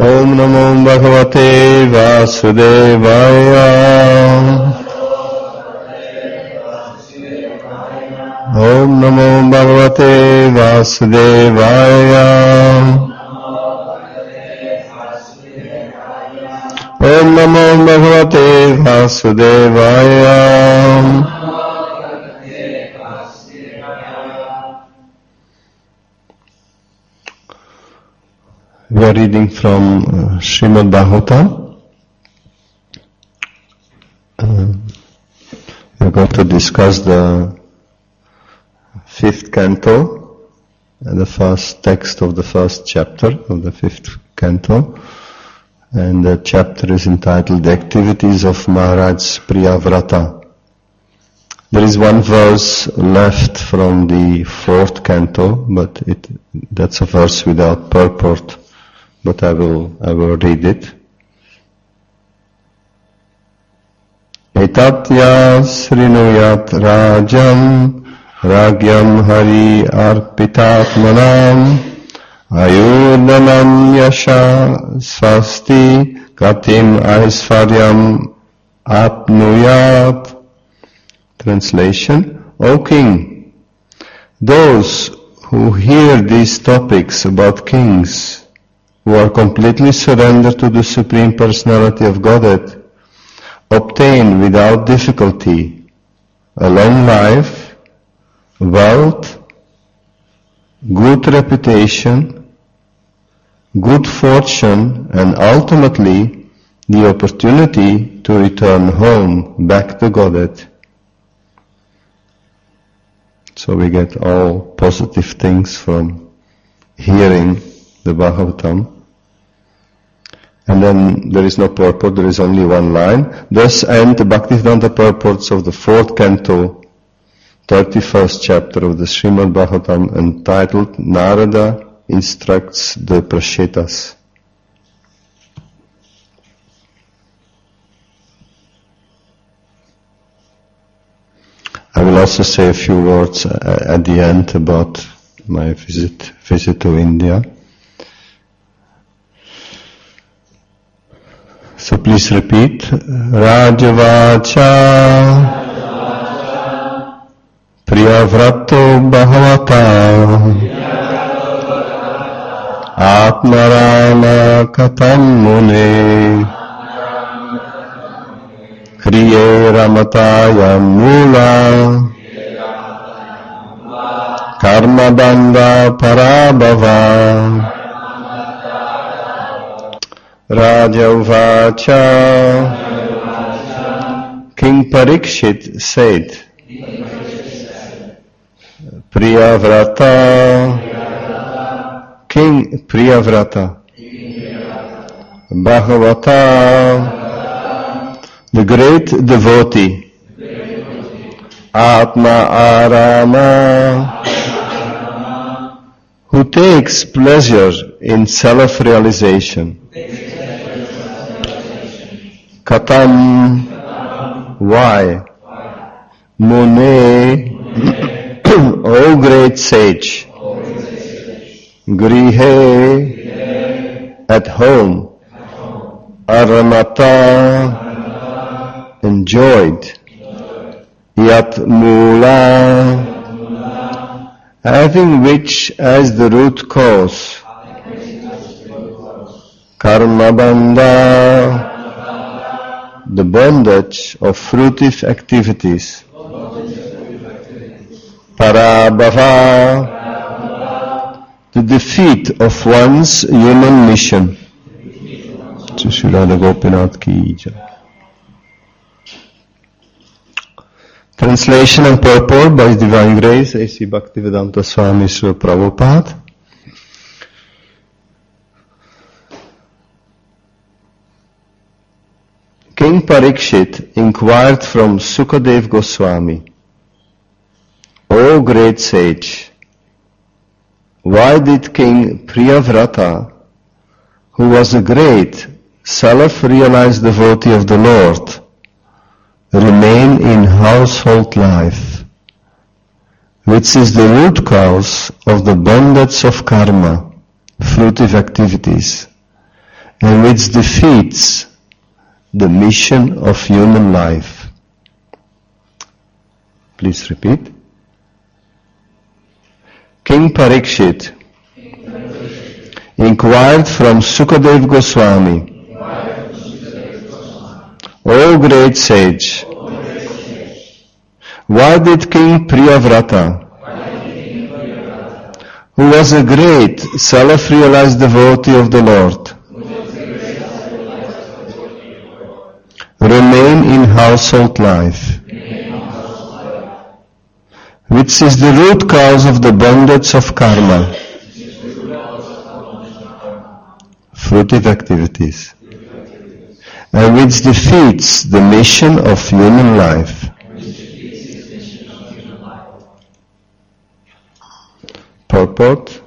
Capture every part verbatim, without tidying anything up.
Om Namo Bhagavate Vasudevaya. Om Namo Bhagavate Vasudevaya. Om Namo Bhagavate Vasudevaya. We are reading from uh, Srimad Bhagavatam. Uh, we are going to discuss the fifth canto, and the first text of the first chapter of the fifth canto. And the chapter is entitled The Activities of Maharaj Priyavrata. There is one verse left from the fourth canto, but it, that's a verse without purport. But I will, I will read it. Etatya srinuyat rajam ragyam hari arpitatmanam ayurdanam yasha svasti katim aisvaryam apnuyat. Translation: O King, those who hear these topics about kings who are completely surrendered to the Supreme Personality of Godhead obtain without difficulty a long life, wealth, good reputation, good fortune, and ultimately the opportunity to return home back to Godhead. So we get all positive things from hearing the Bhagavatam. And then there is no purport, there is only one line. Thus end the Bhaktivedanta purports of the fourth canto, thirty-first chapter of the Srimad Bhagavatam, entitled Narada Instructs the Prashetas. I will also say a few words at the end about my visit, visit to India. So please repeat. Rajavacha Priyavrato Bhagavata Atmarama Katam Mune Kriye Ramataya Mula Karma Bandha Parabhava. Raja Uvacha. King Parikshit said, Priyavrata, King Priyavrata, Bhagavata, the great devotee, Atma Arama, who takes pleasure in self-realization. Katam, why? Mune, O great sage. Grihe, at home. Aramata, enjoyed. Yat mula, having which as the root cause. Karma bandha, the bondage of fruitive activities. Parabhava, the defeat of one's human mission. Srila Gopinath ki jai. Translation and purport by His Divine Grace A C Bhaktivedanta Swami Srila Prabhupada. King Parikshit inquired from Sukadev Goswami, O great sage, why did King Priyavrata, who was a great self-realized devotee of the Lord, remain in household life, which is the root cause of the bondage of karma, fruitive activities, and which defeats the mission of human life. Please repeat. King Parikshit inquired from Sukadeva Goswami, O great sage, why did King Priyavrata, who was a great self-realized devotee of the Lord, remain in household life, which is the root cause of the bondage of karma, fruitive activities, and which defeats the mission of human life. Purport.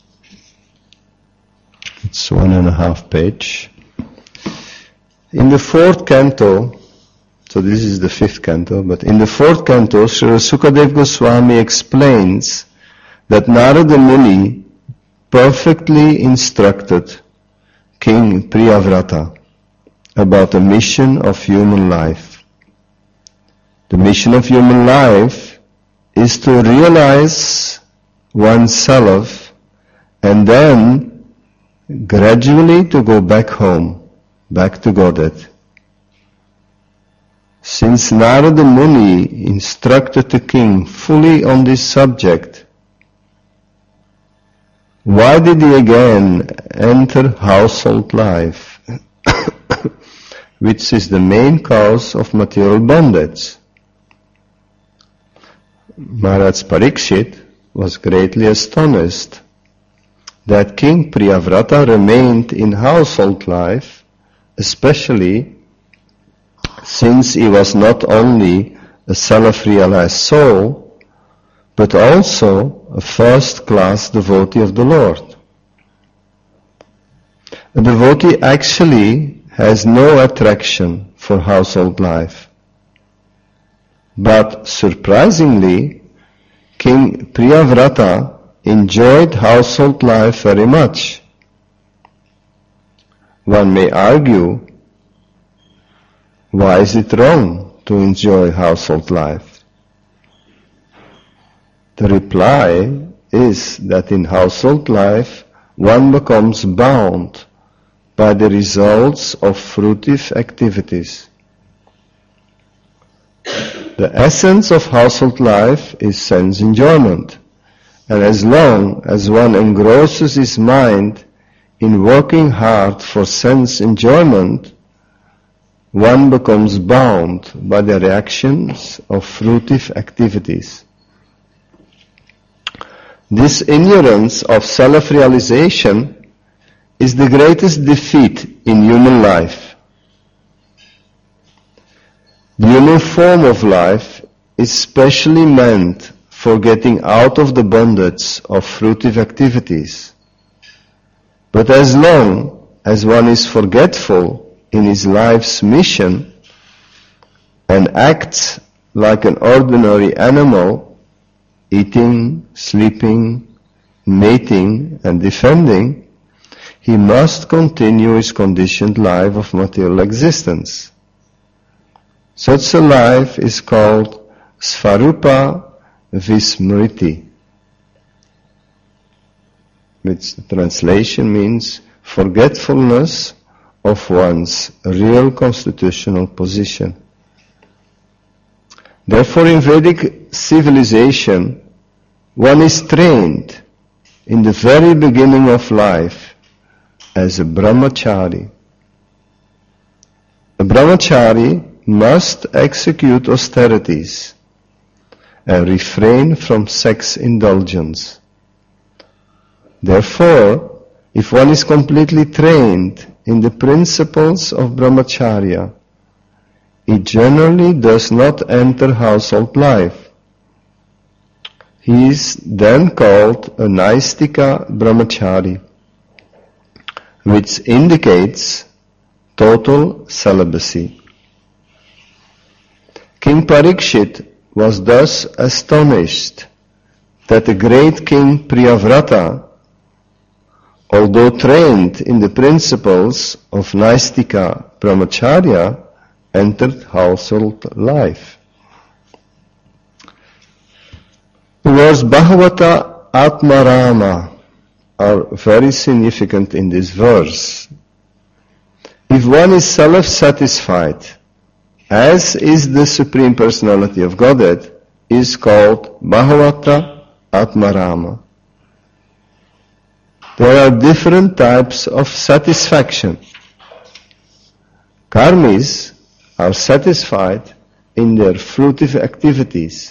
It's one and a half page. In the fourth canto, so this is the fifth canto, but in the fourth canto, Srila Sukadeva Goswami explains that Narada Muni perfectly instructed King Priyavrata about the mission of human life. The mission of human life is to realize oneself and then gradually to go back home, back to Godhead. Since Narada Muni instructed the king fully on this subject, why did he again enter household life, which is the main cause of material bondage? Maharaj Parikshit was greatly astonished that King Priyavrata remained in household life, especially since he was not only a self-realized soul, but also a first-class devotee of the Lord. A devotee actually has no attraction for household life. But surprisingly, King Priyavrata enjoyed household life very much. One may argue, why is it wrong to enjoy household life? The reply is that in household life one becomes bound by the results of fruitive activities. The essence of household life is sense enjoyment, and as long as one engrosses his mind in working hard for sense enjoyment, one becomes bound by the reactions of fruitive activities. This ignorance of self-realization is the greatest defeat in human life. The human form of life is specially meant for getting out of the bondage of fruitive activities. But as long as one is forgetful in his life's mission and acts like an ordinary animal, eating, sleeping, mating, and defending, he must continue his conditioned life of material existence. Such a life is called Svarupa Vismriti, which the translation means forgetfulness of one's real constitutional position. Therefore, in Vedic civilization, one is trained in the very beginning of life as a brahmachari. A brahmachari must execute austerities and refrain from sex indulgence. Therefore, if one is completely trained in the principles of brahmacharya, he generally does not enter household life. He is then called a Naistika brahmachari, which indicates total celibacy. King Parikshit was thus astonished that the great King Priyavrata, although trained in the principles of Naistika Brahmacharya, entered household life. The words Bhagavata Atmarama are very significant in this verse. If one is self-satisfied, as is the Supreme Personality of Godhead, is called Bhagavata Atmarama. There are different types of satisfaction. Karmis are satisfied in their fruitive activities.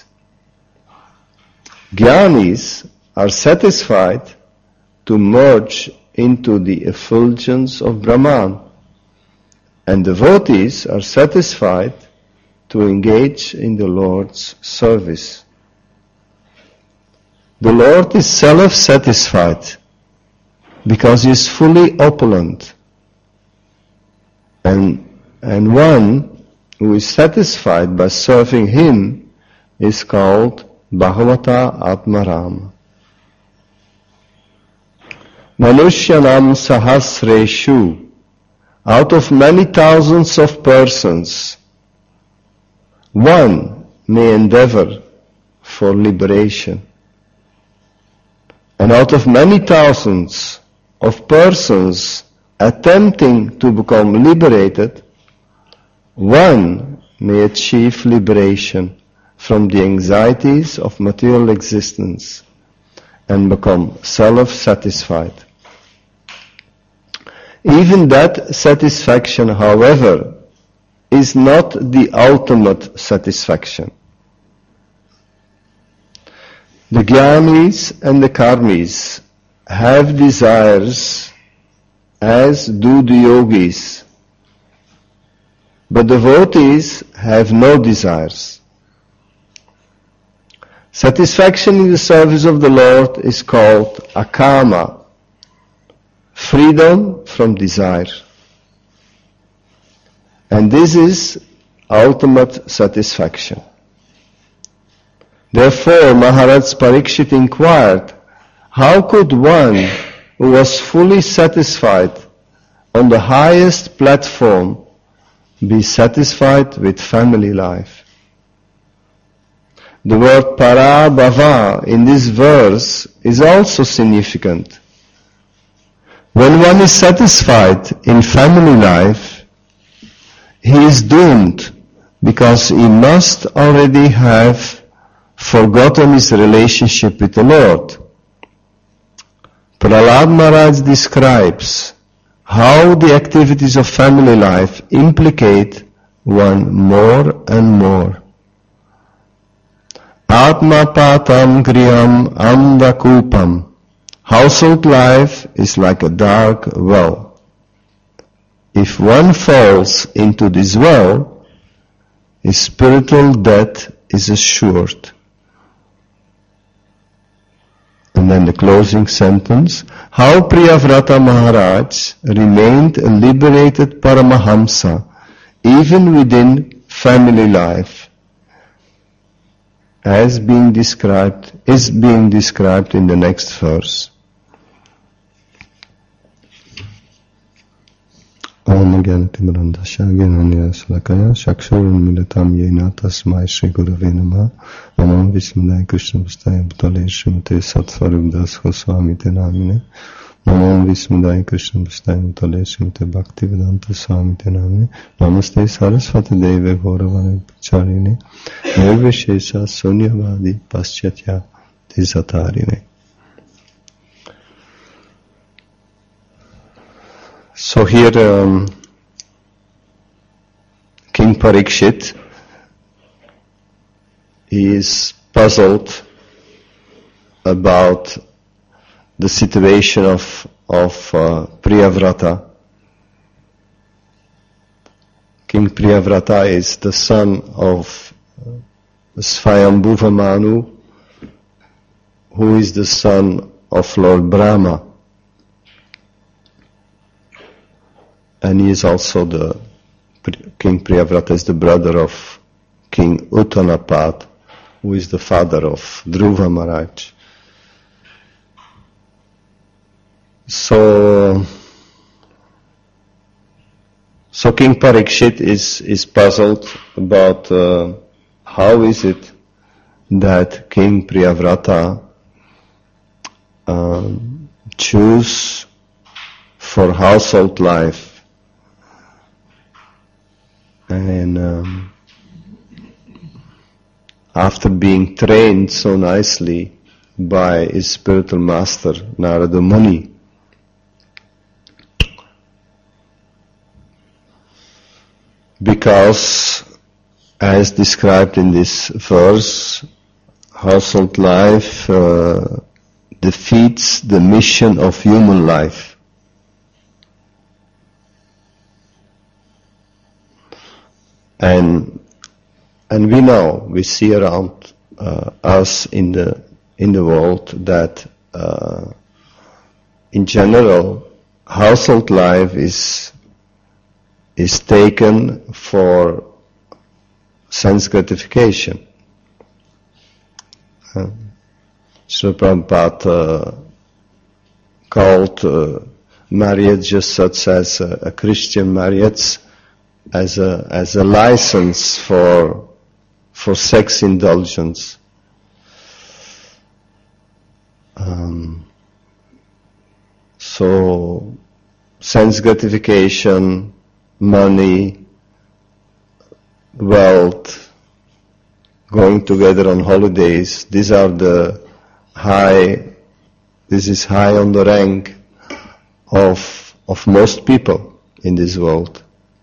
Jnanis are satisfied to merge into the effulgence of Brahman. And devotees are satisfied to engage in the Lord's service. The Lord is self-satisfied because he is fully opulent. And, and one who is satisfied by serving him is called Bhagavata Atmarama. Manushyanam sahasreshu. Out of many thousands of persons, one may endeavor for liberation. And out of many thousands of persons attempting to become liberated, one may achieve liberation from the anxieties of material existence and become self-satisfied. Even that satisfaction, however, is not the ultimate satisfaction. The Jnanis and the Karmis have desires, as do the Yogis, but devotees have no desires. Satisfaction in the service of the Lord is called akama, freedom from desire. And this is ultimate satisfaction. Therefore, Maharaj Parikshit inquired, how could one who was fully satisfied on the highest platform be satisfied with family life? The word parabhava in this verse is also significant. When one is satisfied in family life, he is doomed because he must already have forgotten his relationship with the Lord. Prahlad Maharaj describes how the activities of family life implicate one more and more. Atmapatam griham andakupam. Household life is like a dark well. If one falls into this well, his spiritual death is assured. And then the closing sentence, how Priyavrata Maharaj remained a liberated Paramahamsa even within family life, as being described, is being described in the next verse. Om Gyanatimarandasya Gyananya Salakaya Shakshurun Milatam Yena Tasmai Shri Gurave Namah Namam Vismadai Krishna Vastaya Bhutale Srimate Satsvarup Das Goswami Te Namine Namam Vismadai Krishna Vastaya Bhutale Srimate Bhaktivedanta Swami Te Namine Namaste Saraswati Deve Gauravani Pacharine Nirvishesha Sunyavadi Paschatya Tisatarine. So here, um, King Parikshit is puzzled about the situation of of uh, Priyavrata. King Priyavrata is the son of Svayambhuva Manu, who is the son of Lord Brahma. And he is also the, King Priyavrata is the brother of King Uttanapad, who is the father of Dhruva Maharaj. So, so King Parikshit is, is puzzled about uh, how is it that King Priyavrata um, choose for household life. And um, after being trained so nicely by his spiritual master, Narada Muni, because as described in this verse, household life uh, defeats the mission of human life. And and we know, we see around uh, us in the in the world that uh, in general household life is is taken for sense gratification. Uh, Srila Prabhupada uh, called uh, marriage just such as a, a Christian marriage as a as a license for for sex indulgence. Um, so sense gratification, money, wealth, going together on holidays, these are the high, this is high on the rank of of most people in this world.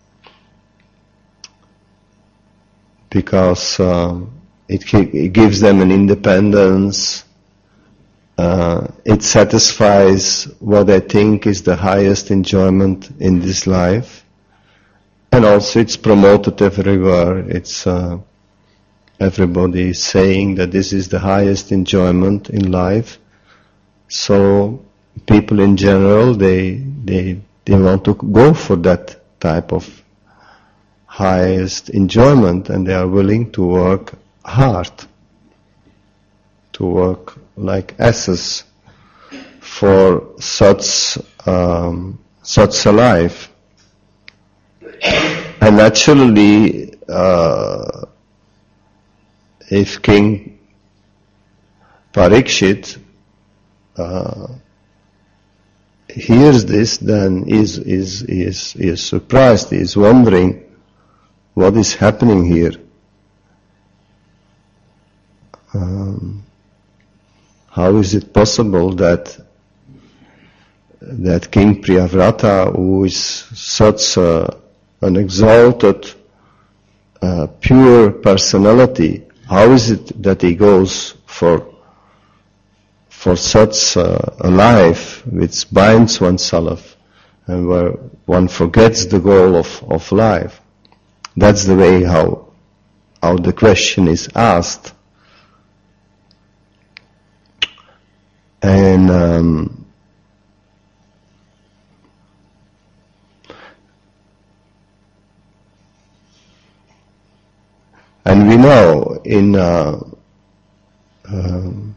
Because um, it, it gives them an independence, uh, it satisfies what I think is the highest enjoyment in this life, and also it's promoted everywhere. It's uh, everybody is saying that this is the highest enjoyment in life. So people in general, they they they want to go for that type of highest enjoyment, and they are willing to work hard, to work like asses for such um, such a life. And naturally, uh, if King Parikshit uh, hears this, then is is is is surprised. He is wondering what is happening here. Um, how is it possible that that King Priyavrata, who is such a, an exalted, uh, pure personality, how is it that he goes for for such uh, a life which binds oneself and where one forgets the goal of, of life? That's the way how how the question is asked. And um, and we know in uh, um,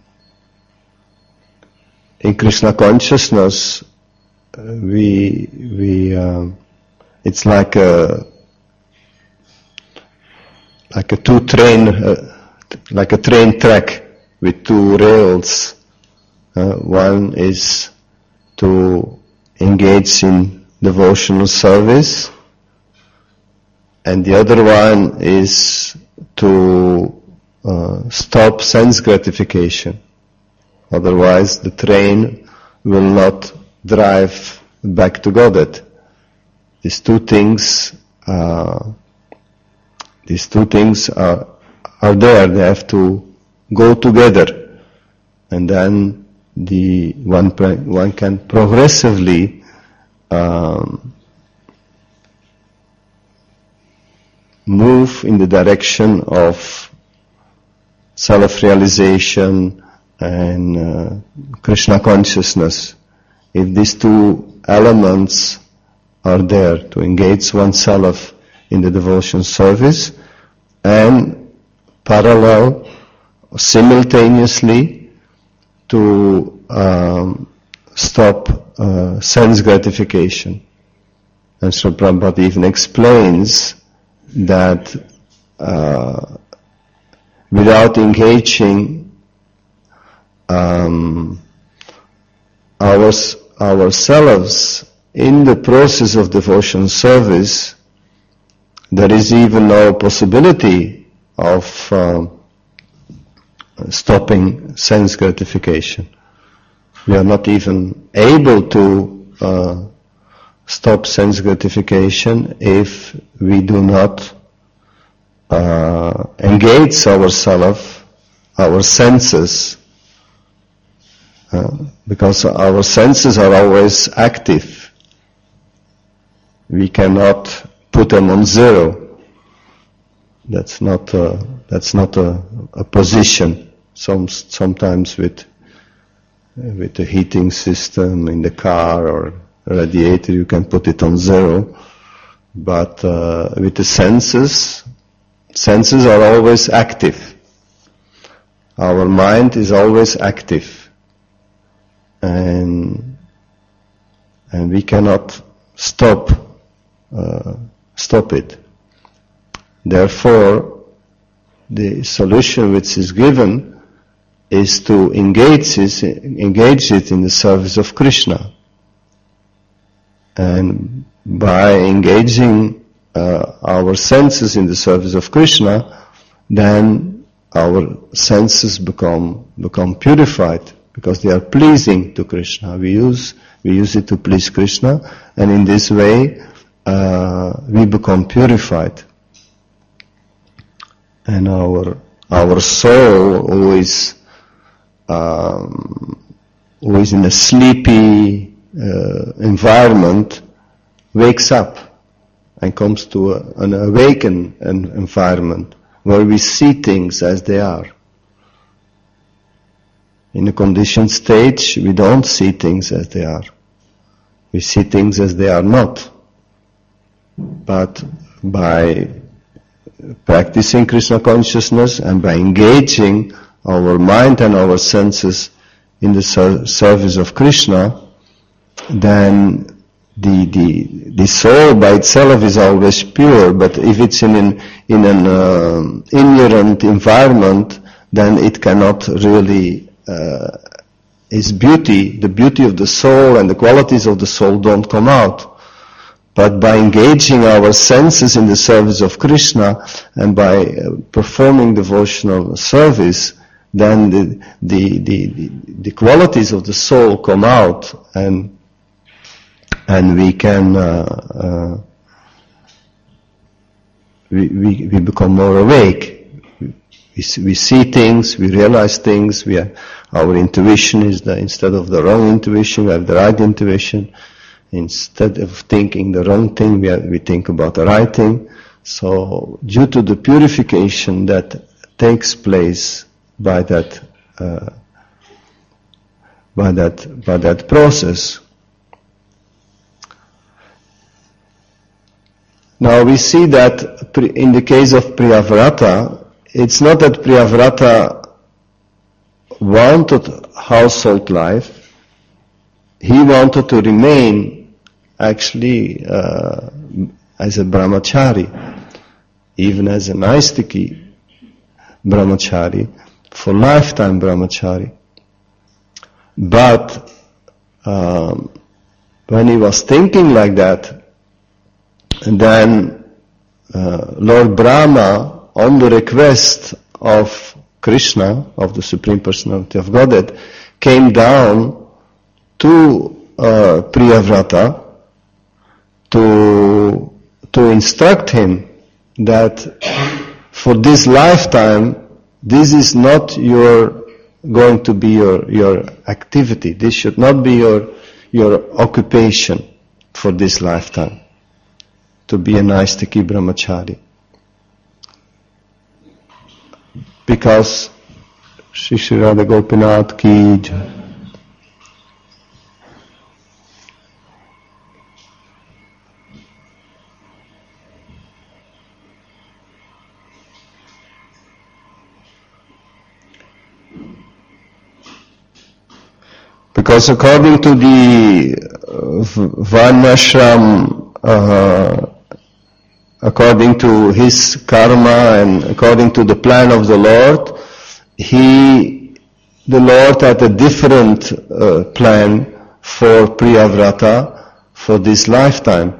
in Krishna consciousness, uh, we we um, it's like a like a two train uh, like a train track with two rails. Uh, one is to engage in devotional service, and the other one is to uh, stop sense gratification. Otherwise, the train will not drive back to Godhead. These two things, uh, these two things are are there. They have to go together, and then the one one can progressively um, move in the direction of self-realization and uh, Krishna consciousness. If these two elements are there, to engage oneself in the devotion service and parallel, simultaneously, to um, stop uh, sense gratification. And Srila Prabhupada even explains that uh, without engaging um, our, ourselves in the process of devotion service, there is even no possibility of uh, stopping sense gratification. We are not even able to uh, stop sense gratification if we do not uh, engage ourselves, our senses, uh, because our senses are always active. We cannot put them on zero. That's not a, that's not a, a position. Some, sometimes with with the heating system in the car or radiator you can put it on zero, but uh, with the senses, senses are always active. Our mind is always active, and and we cannot stop uh, stop it. Therefore, the solution which is given is to engage it, engage it in the service of Krishna. And by engaging uh, our senses in the service of Krishna, then our senses become become purified because they are pleasing to Krishna. We use we use it to please Krishna, and in this way uh, we become purified. And our our soul, who is um, who is in a sleepy uh, environment, wakes up and comes to a, an awakened environment where we see things as they are. In a conditioned stage, we don't see things as they are. We see things as they are not. But by practicing Krishna consciousness and by engaging our mind and our senses in the ser- service of Krishna, then the, the, the soul by itself is always pure, but if it's in an, in an uh, ignorant environment, then it cannot really, uh, its beauty, the beauty of the soul and the qualities of the soul don't come out. But by engaging our senses in the service of Krishna and by uh, performing devotional service, then the, the, the, the qualities of the soul come out, and and we can uh, uh, we, we we become more awake. We, we see things, we realize things. We are, our intuition is the, instead of the wrong intuition, we have the right intuition. Instead of thinking the wrong thing, we, have, we think about the right thing. So, due to the purification that takes place by that uh, by that by that process. Now we see that in the case of Priyavrata, it's not that Priyavrata wanted household life. He wanted to remain actually uh, as a brahmachari, even as a Naistiki brahmachari, for lifetime brahmachari. But um, when he was thinking like that, and then uh, Lord Brahma, on the request of Krishna, of the Supreme Personality of Godhead, came down to uh, Priyavrata to to instruct him that for this lifetime, this is not your going to be your your activity. This should not be your your occupation for this lifetime, to be a Naistiki brahmachari. Because Shri Shri Radha Gopinath ki jai. because according to the uh, Varnashram, uh, according to his karma and according to the plan of the Lord, he, the Lord had a different uh, plan for Priyavrata for this lifetime.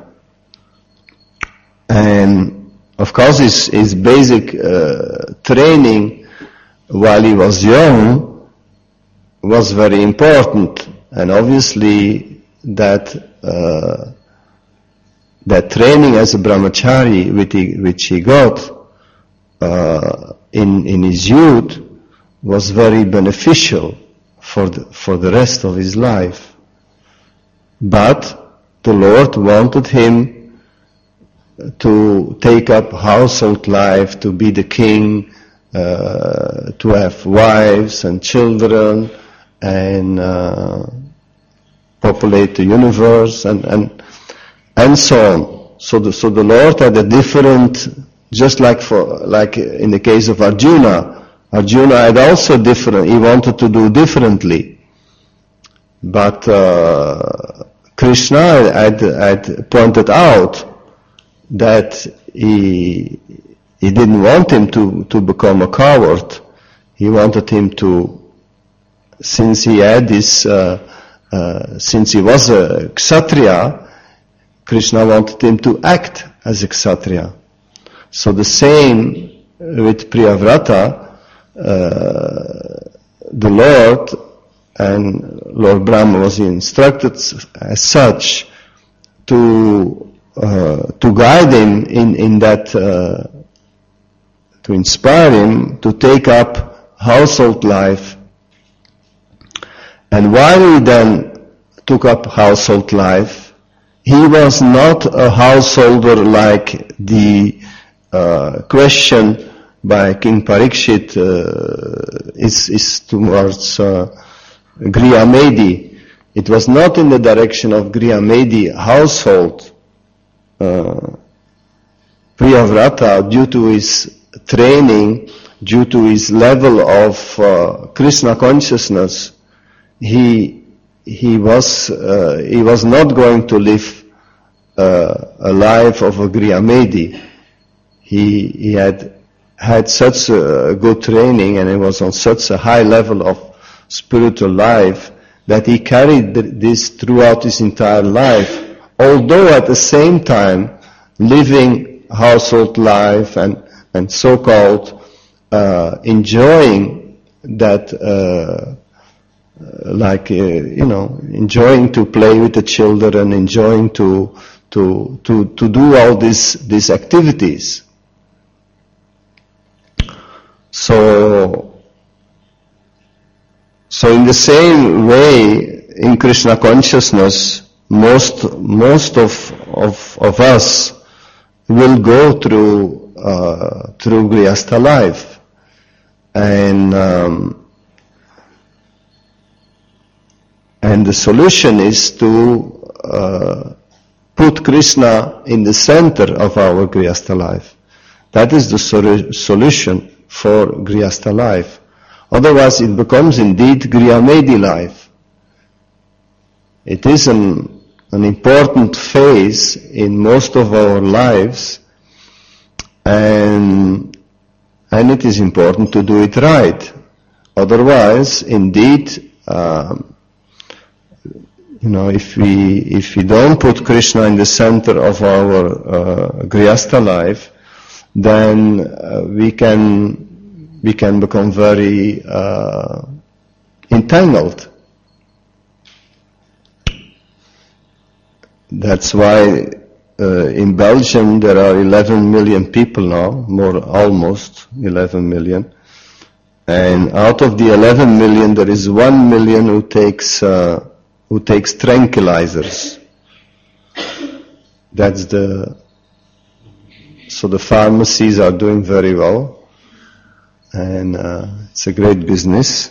And of course his, his basic uh, training while he was young was very important, and obviously that uh, that training as a brahmachari which he, which he got uh, in in his youth was very beneficial for the, for the rest of his life. But the Lord wanted him to take up household life, to be the king, uh, to have wives and children, and uh, populate the universe, and and and so on. So the so the Lord had a different, just like for like in the case of Arjuna, Arjuna had also different. He wanted to do differently, but uh, Krishna had had pointed out that he he didn't want him to to become a coward. He wanted him to. Since he had this, uh, uh, since he was a Kshatriya, Krishna wanted him to act as a Kshatriya. So the same with Priyavrata, uh, the Lord and Lord Brahma was instructed as such to uh, to guide him in in that, uh, to inspire him to take up household life. And while he then took up household life, he was not a householder like the uh, question by King Parikshit uh, is, is towards uh, Griyamedi. It was not in the direction of Griyamedi household. Uh, Priyavrata, due to his training, due to his level of uh, Krishna consciousness, he he was uh, he was not going to live uh, a life of a Griyamedi. He he had had such a good training, and he was on such a high level of spiritual life that he carried this throughout his entire life, although at the same time living household life and and so-called uh, enjoying that. Uh, Uh, like uh, you know, enjoying to play with the children, enjoying to to to to do all these these activities. So so in the same way, in Krishna consciousness, most most of of of us will go through uh, through Grihastha life, and. Um, And the solution is to uh, put Krishna in the center of our Grihastha life. That is the sol- solution for Grihastha life. Otherwise it becomes indeed Griyamedi life. It is an, an important phase in most of our lives, and, and it is important to do it right. Otherwise, indeed, um, You know, if we if we don't put Krishna in the center of our uh, Grihastha life, then uh, we can we can become very uh, entangled. That's why uh, in Belgium there are eleven million people now, more almost eleven million, and out of the eleven million, there is one million who takes. Uh, who takes tranquilizers. That's the, so the pharmacies are doing very well, and uh, it's a great business.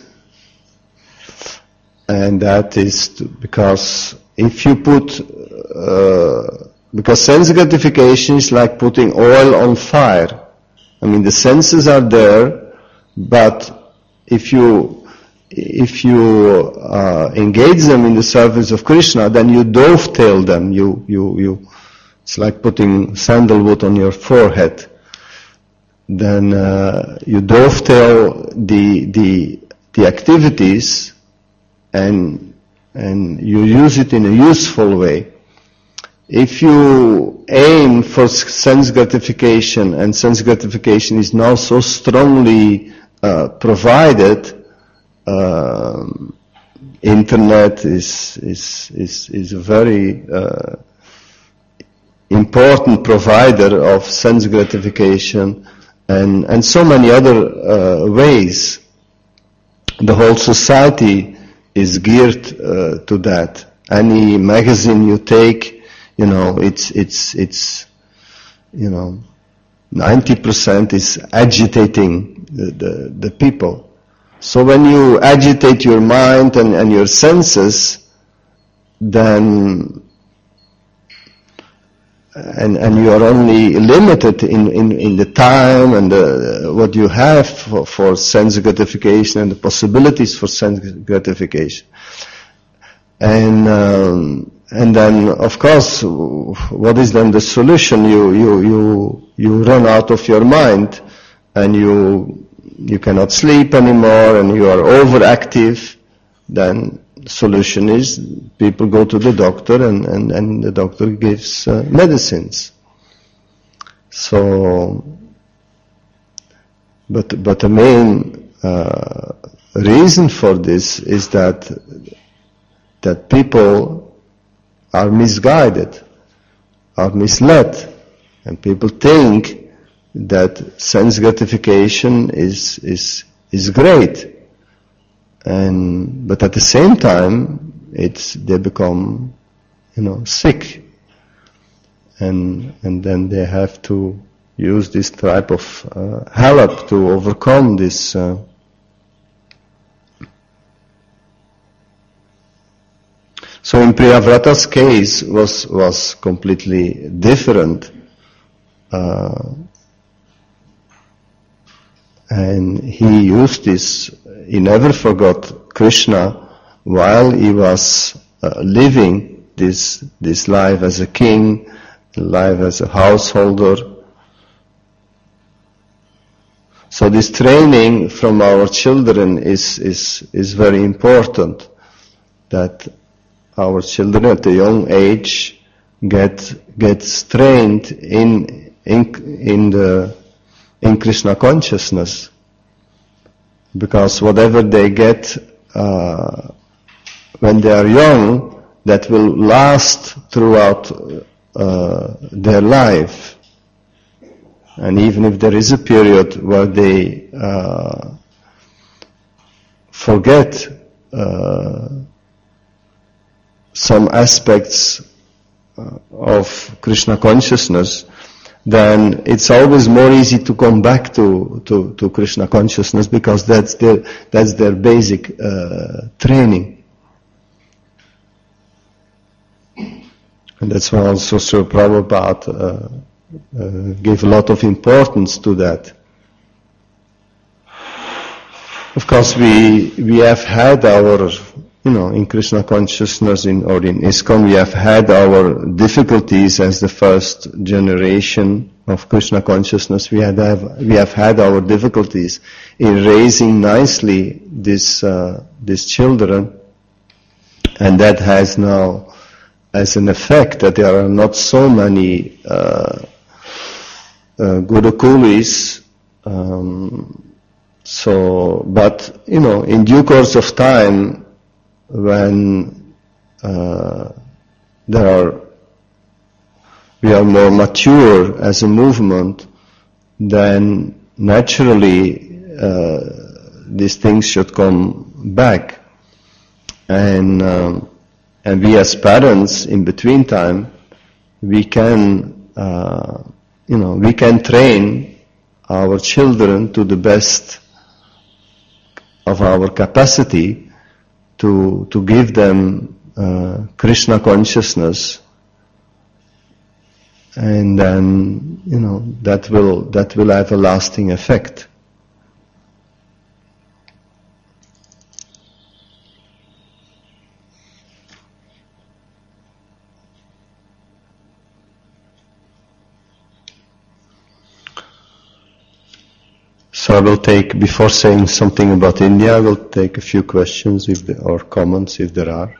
And that is to, because if you put, uh, because sense gratification is like putting oil on fire. I mean, the senses are there, but if you if you uh, engage them in the service of Krishna, then you dovetail them. You, you, you. It's like putting sandalwood on your forehead. Then uh, you dovetail the the the activities, and and you use it in a useful way. If you aim for sense gratification, and sense gratification is now so strongly uh, provided. Um, internet is is is is a very uh, important provider of sense gratification, and and so many other uh, ways. The whole society is geared uh, to that. Any magazine you take, you know, it's it's it's you know, ninety percent is agitating the, the the people. So when you agitate your mind and, and your senses, then and and you are only limited in, in, in the time and the, what you have for, for sense gratification and the possibilities for sense gratification. And um, and then of course, what is then the solution? You you you you run out of your mind, and you. You cannot sleep anymore, and you are overactive. Then solution is people go to the doctor, and, and, and the doctor gives uh, medicines. So, but but the main uh, reason for this is that that people are misguided, are misled, and people think that sense gratification is is is great, and but at the same time, it's they become, you know, sick, and and then they have to use this type of uh, help to overcome this. Uh, so in Priyavrata's case was was completely different. Uh, And he used this, he never forgot Krishna while he was uh, living this, this life as a king, life as a householder. So this training from our children is, is, is very important, that our children at a young age get, get trained in, in, in the in Krishna consciousness, because whatever they get uh, when they are young, that will last throughout uh, their life. And even if there is a period where they uh, forget uh, some aspects uh, of Krishna consciousness, then it's always more easy to come back to, to, to Krishna consciousness, because that's their, that's their basic uh, training. And that's why also Sri Prabhupada uh, uh, gave a lot of importance to that. Of course, we we have had our, you know, in Krishna consciousness in, or in ISKCON, we have had our difficulties as the first generation of Krishna consciousness. We had have, we have had our difficulties in raising nicely this uh, these children, and that has now as an effect that there are not so many uh, uh, Gurukulis. Um, so, but you know, in due course of time, when uh, there are, we are more mature as a movement, then naturally uh, these things should come back, and um, and we as parents, in between time, we can uh, you know we can train our children to the best of our capacity to to give them uh, Krishna consciousness, and then you know that will that will have a lasting effect. So I will take, before saying something about India, I will take a few questions if there, or comments if there are.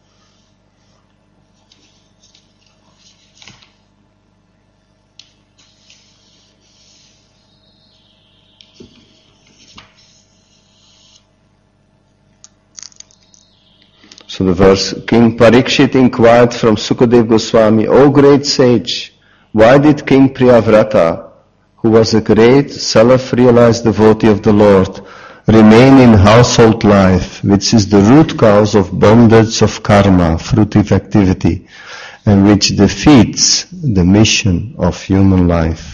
So the verse, King Parikshit inquired from Sukadev Goswami, O great sage, why did King Priyavrata, who was a great self-realized devotee of the Lord, remain in household life, which is the root cause of bondage of karma, fruitive activity, and which defeats the mission of human life?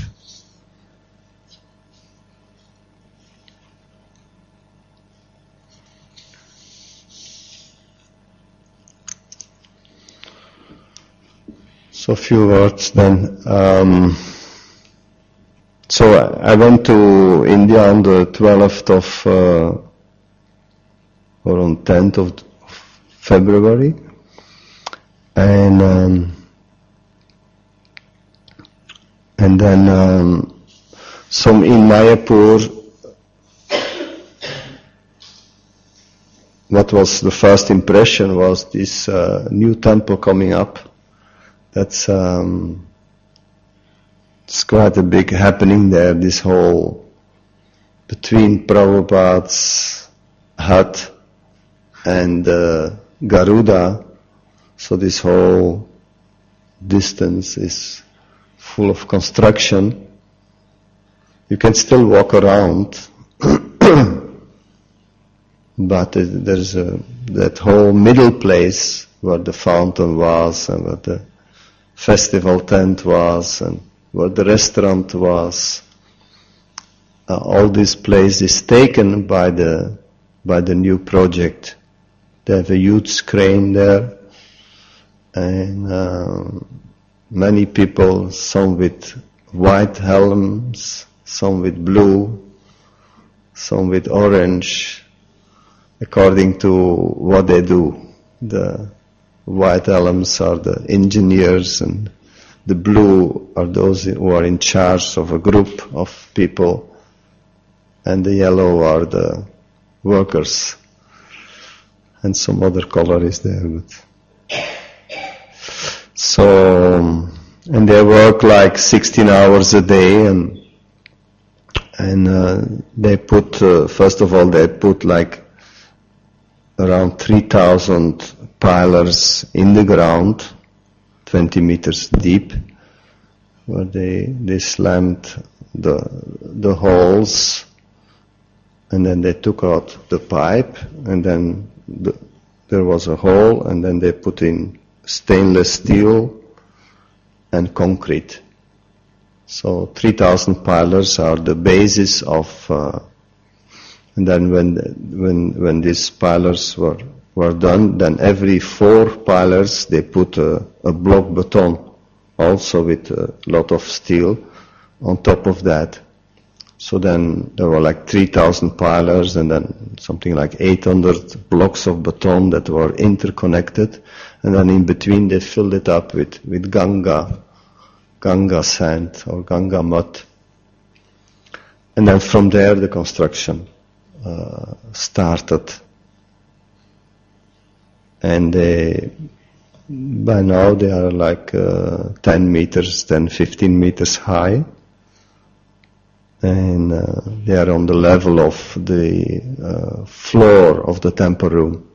So a few words then. Um, so I went to India on the twelfth of, uh, or on tenth of February, and um, and then um, some in Mayapur. What was the first impression was this uh, new temple coming up. That's um, it's quite a big happening there, this whole, between Prabhupada's hut and uh, Garuda, so this whole distance is full of construction. You can still walk around, but there's a, that whole middle place where the fountain was and where the festival tent was and where the restaurant was. Uh, all this place is taken by the by the new project. They have a huge crane there, and uh, many people, some with white helms, some with blue, some with orange, according to what they do. The white helms are the engineers, and the blue are those who are in charge of a group of people, and the yellow are the workers, and some other color is there. But so, and they work like sixteen hours a day, and and uh, they put, uh, first of all, they put like around three thousand pilers in the ground, twenty meters deep, where they they slammed the the holes, and then they took out the pipe, and then the, there was a hole, and then they put in stainless steel and concrete. So three thousand pilers are the basis of. Uh, and then when when when these pilers were were done, then every four pilers they put a, a block beton, also with a lot of steel on top of that. So then there were like three thousand pilers, and then something like eight hundred blocks of beton that were interconnected, and then in between they filled it up with, with Ganga, Ganga sand or Ganga mud. And then from there the construction uh, started. And they, by now they are like uh, ten meters, then fifteen meters high. And uh, they are on the level of the uh, floor of the temple room.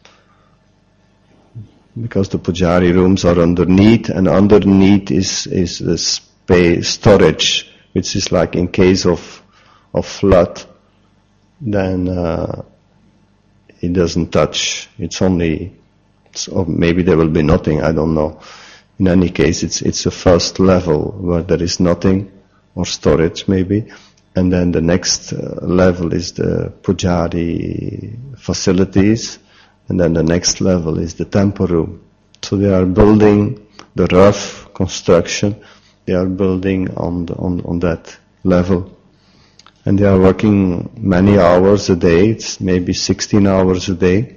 Because the pujari rooms are underneath, and underneath is, is the space, storage, which is like in case of, of flood, then uh, it doesn't touch. It's only, or maybe there will be nothing, I don't know. In any case, it's it's a first level where there is nothing, or storage maybe, and then the next uh, level is the pujari facilities, and then the next level is the temple room. So they are building the rough construction, they are building on the, on, on that level. And they are working many hours a day, it's maybe sixteen hours a day.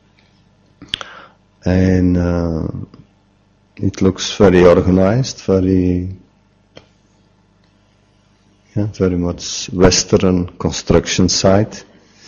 And uh, it looks very organized, very, you yeah, very much Western construction site.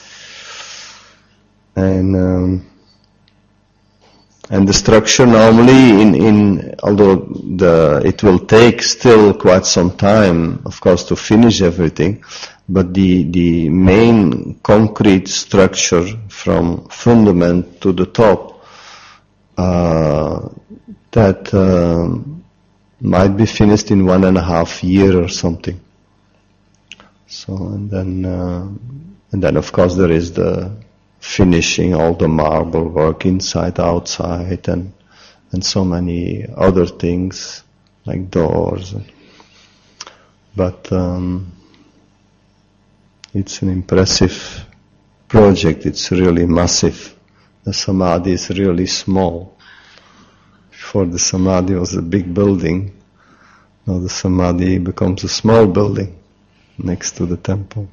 And um, and the structure normally, in, in although the it will take still quite some time, of course, to finish everything, but the the main concrete structure from fundament to the top, uh, that uh, might be finished in one and a half year or something. So and then uh, and then of course there is the finishing all the marble work inside, outside, and and so many other things like doors. But um, it's an impressive project. It's really massive. The Samadhi is really small. Before the Samadhi was a big building. Now the Samadhi becomes a small building next to the temple.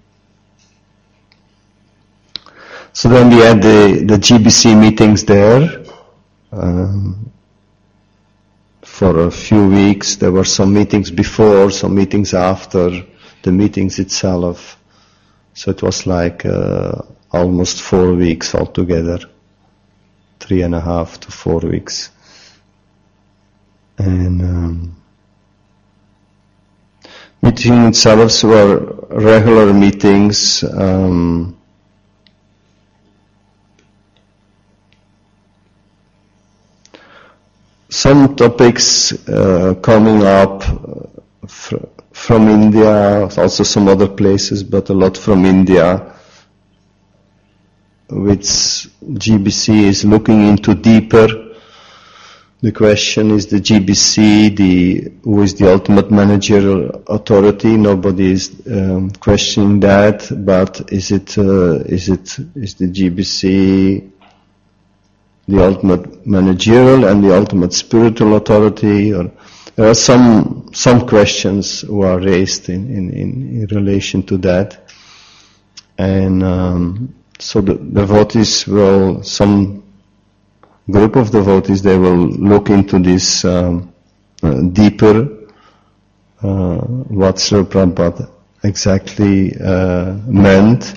So then we had the, the G B C meetings there. Um, for a few weeks. There were some meetings before, some meetings after the meetings itself. So it was like uh, almost four weeks altogether. Three and a half to four weeks. And um, meetings itself were regular meetings. Um, some topics uh, coming up fr- from India, also some other places, but a lot from India, which G B C is looking into deeper. The question is the G B C, the who is the ultimate managerial authority? Nobody is um, questioning that, but is it uh, is it is the G B C the ultimate managerial and the ultimate spiritual authority? Or there are some some questions who are raised in in, in, in relation to that, and um, so the devotees will some. Group of devotees, they will look into this um, uh, deeper, uh, what Srila Prabhupada exactly uh, meant.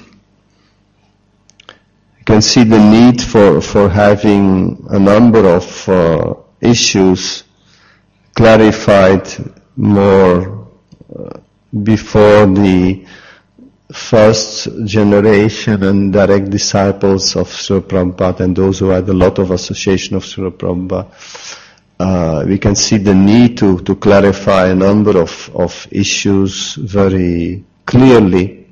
You can see the need for, for having a number of uh, issues clarified more uh, before the first generation and direct disciples of Srila Prabhupada and those who had a lot of association of Srila Prabhupada, uh, we can see the need to, to clarify a number of, of issues very clearly,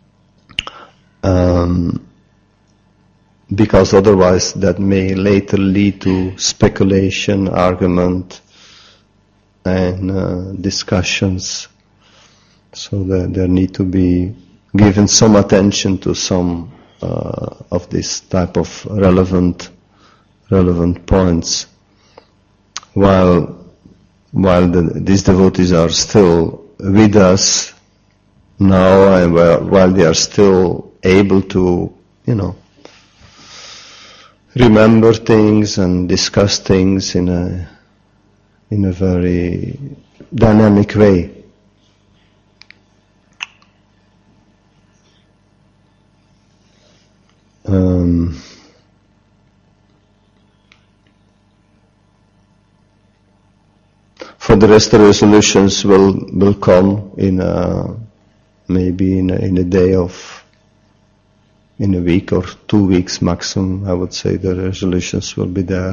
um, because otherwise that may later lead to speculation, argument, and uh, discussions. So there, there need to be given some attention to some uh, of this type of relevant relevant points, while while the, these devotees are still with us now, and while, while they are still able to, you know, remember things and discuss things in a in a very dynamic way. Um, for the rest, the resolutions will will come in a, maybe in a, in a day of, in a week or two weeks maximum. I would say the resolutions will be there.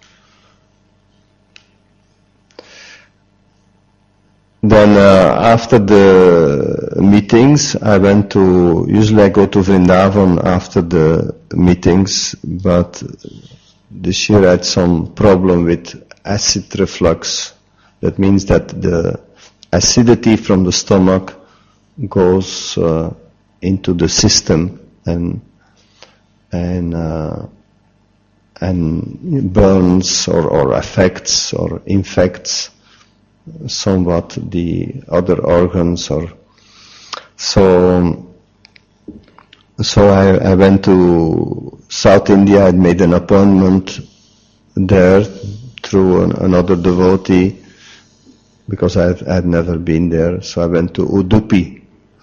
Then uh, after the meetings, I went to, usually I go to Vrindavan after the meetings, but this year I had some problem with acid reflux. That means that the acidity from the stomach goes uh, into the system and and uh, and burns or, or affects or infects somewhat the other organs. Or so so I, I went to South India. I had made an appointment there through an, another devotee because I had, I had never been there. So I went to Udupi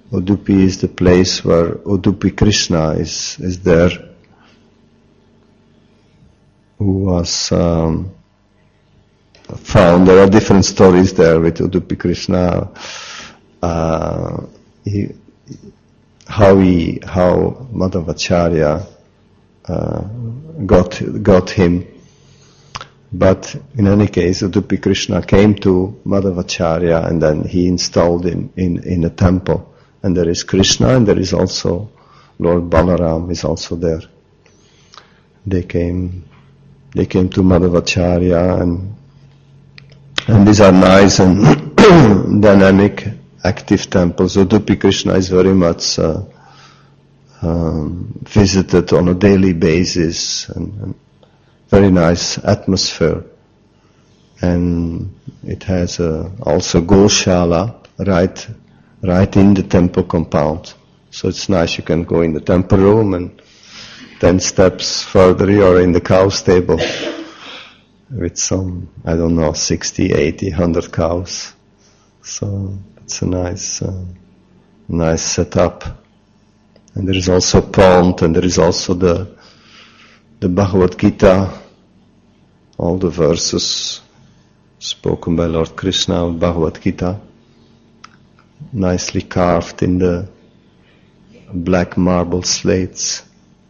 Udupi is the place where Udupi Krishna is, is there, who was um, found. There are different stories there with Udupi Krishna. Uh, he, how he, how Madhavacharya uh, got got him. But in any case, Udupi Krishna came to Madhavacharya and then he installed him in, in a temple. And there is Krishna and there is also Lord Balaram is also there. They came, they came to Madhavacharya and, and these are nice and dynamic, active temples. Udupi Krishna is very much uh, um, visited on a daily basis and, and very nice atmosphere, and it has uh, also Goshala right, right in the temple compound. So it's nice. You can go in the temple room, and ten steps further you are in the cow stable with some, I don't know, sixty, eighty, one hundred cows. So it's a nice, uh, nice setup. And there is also a pond, and there is also the The Bhagavad Gita, all the verses spoken by Lord Krishna of Bhagavad Gita, nicely carved in the black marble slates.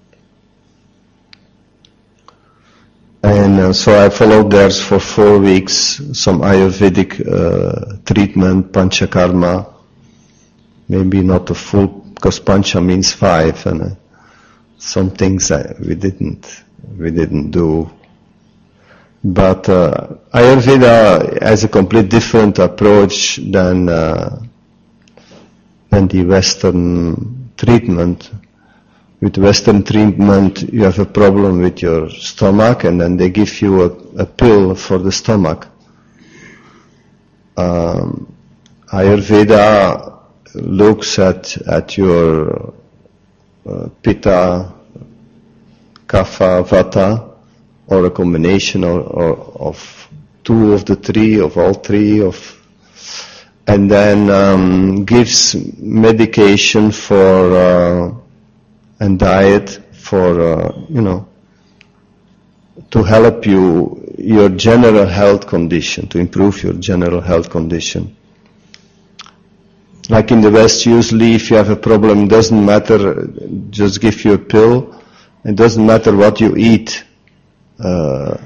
And uh, so I followed there for four weeks some Ayurvedic uh, treatment, Panchakarma, maybe not a full, because Pancha means five, and uh, some things I, we didn't we didn't do, but uh, Ayurveda has a complete different approach than uh, than the Western treatment. With Western treatment, you have a problem with your stomach, and then they give you a, a pill for the stomach. Um, Ayurveda looks at at your Uh, pitta, kapha, vata, or a combination or, or, of two of the three, of all three, of, and then um, gives medication for uh, and diet for uh, you know to help you your general health condition, to improve your general health condition. Like in the West, usually if you have a problem, it doesn't matter, just give you a pill. It doesn't matter what you eat uh,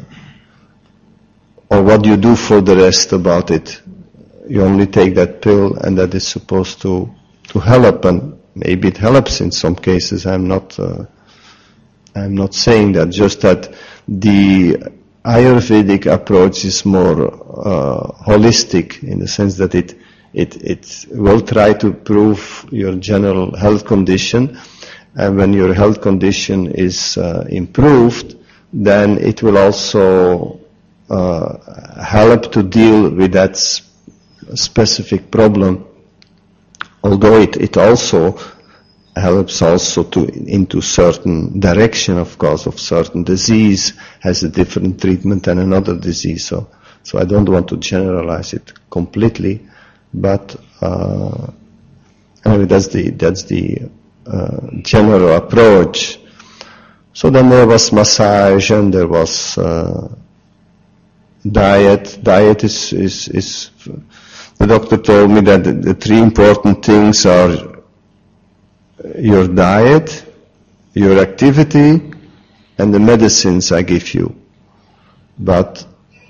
or what you do for the rest about it. You only take that pill, and that is supposed to, to help, and maybe it helps in some cases. I'm not, uh, I'm not saying that, just that the Ayurvedic approach is more uh, holistic in the sense that it It, it will try to improve your general health condition, and when your health condition is uh, improved, then it will also uh, help to deal with that sp- specific problem. Although it, it also helps also to into certain direction, of course, of certain disease has a different treatment than another disease. So, so I don't want to generalize it completely. But uh, anyway, that's the that's the uh, general approach. So then there was massage and there was uh, diet. Diet is, is is the doctor told me that the, the three important things are your diet, your activity, and the medicines I give you. But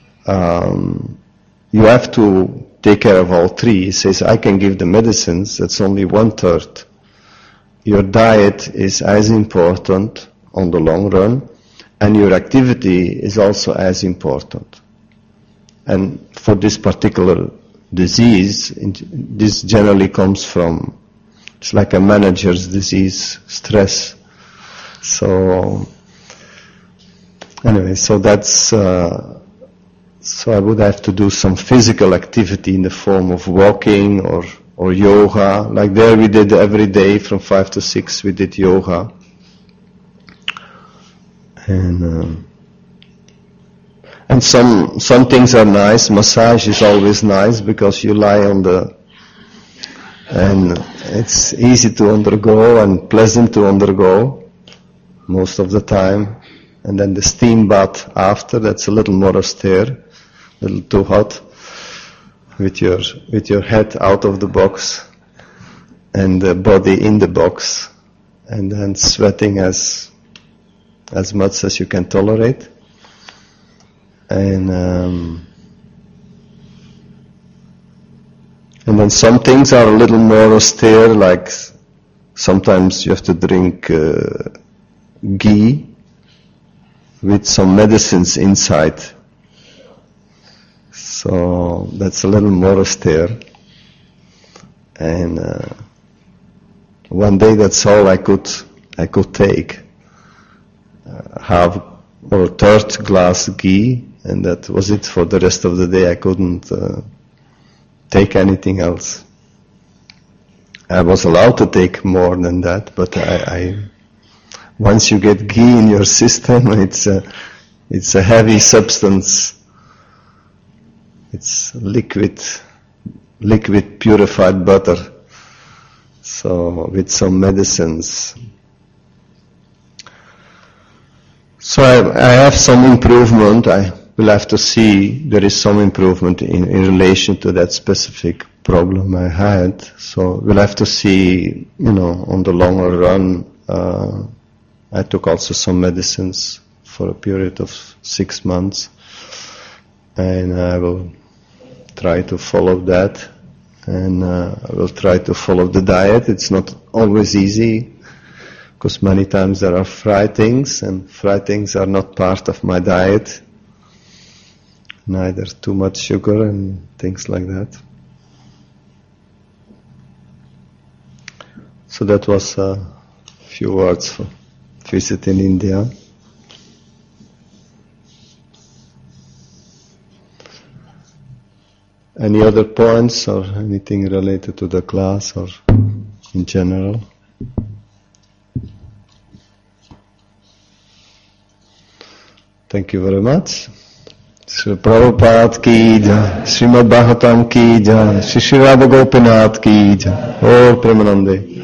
um, you have to take care of all three. He says, I can give the medicines, that's only one third. Your diet is as important on the long run, and your activity is also as important. And for this particular disease, this generally comes from, it's like a manager's disease, stress. So, anyway, so that's, uh, So I would have to do some physical activity in the form of walking or, or yoga. Like there we did every day from five to six we did yoga. And um, and some some things are nice. Massage is always nice because you lie on the And it's easy to undergo and pleasant to undergo most of the time. And then the steam bath after, that's a little more austere, a little too hot, with your with your head out of the box and the body in the box, and then sweating as as much as you can tolerate. And um, and then some things are a little more austere, like sometimes you have to drink uh, ghee with some medicines inside. So that's a little more austere. And uh, one day that's all I could I could take. Uh, half or a third glass ghee, and that was it for the rest of the day. I couldn't uh, take anything else. I was allowed to take more than that, but I, I once you get ghee in your system, it's a, it's a heavy substance. It's liquid, liquid purified butter. So with some medicines. So I, I have some improvement. I will have to see there is some improvement in, in relation to that specific problem I had. So we'll have to see, you know, on the longer run. Uh, I took also some medicines for a period of six months, and I will try to follow that, and uh, I will try to follow the diet. It's not always easy, because many times there are fried things, and fried things are not part of my diet, neither too much sugar and things like that. So that was a few words for visit in India. Any other points or anything related to the class or in general? Thank you very much. Srila Prabhupada ki jai, Srimad Bhagavatam ki jai, Shri Shri Radha Gopinath ki jai, Or Premanande.